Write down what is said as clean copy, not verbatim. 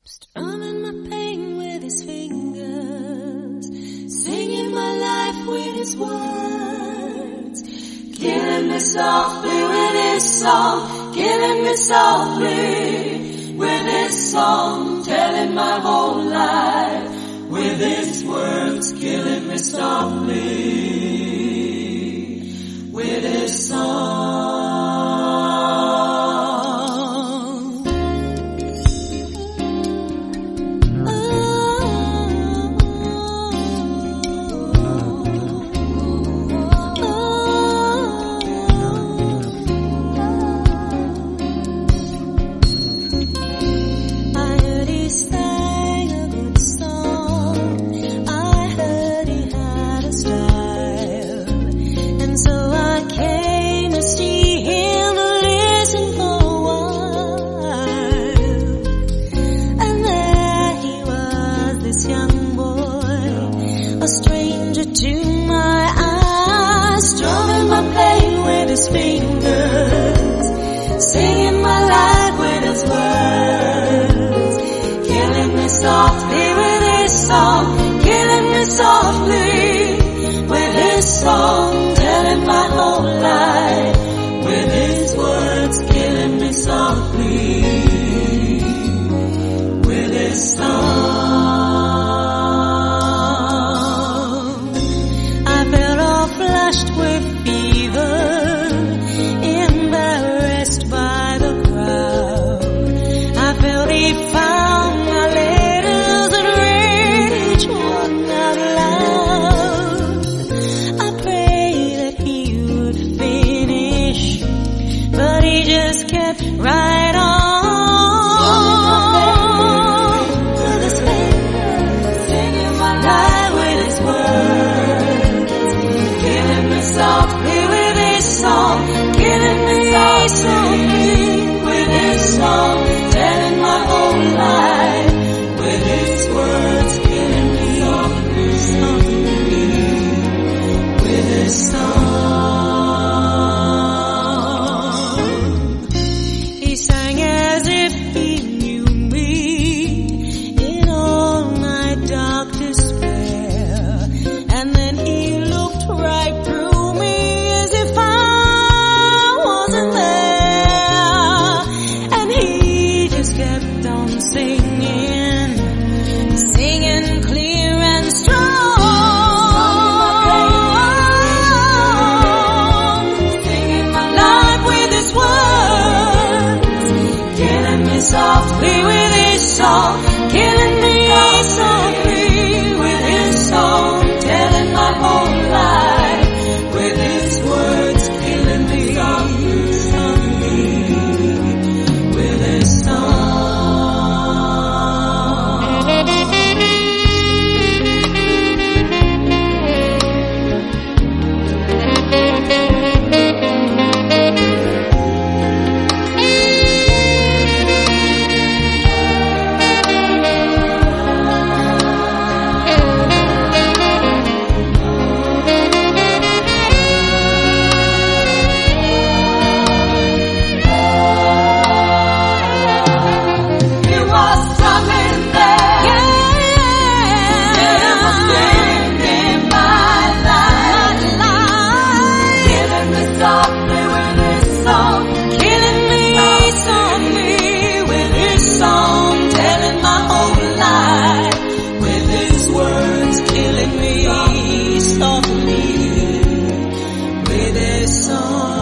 Strumming my pain with his fingers, singing my life with his words, killing me softly with his song, killing me softly with his song, telling my whole life with his words, killing me softly with his song. His fingers, singing my life with his words, killing me softly with his song, killing me softly with his song, telling my whole life with his words, killing me softly with his song. I felt all flushed with fever, he found my letters that read each one out loud. I prayed that he would finish, but he just kept right on. With his fingers, singing my life with his words, killing me softly with his song, killing me softly with his song, telling my whole life with his words, killing me softly with his song. He sang as if he knew me in all my dark despair, and then he looked right through me as if I wasn't there, and he just kept on singing, singing clear and strong, singing my life with his words, killing me softly with his song, killing me softly with his song, telling my whole life with his words, killing me softly with his song. Killing me softly with his song.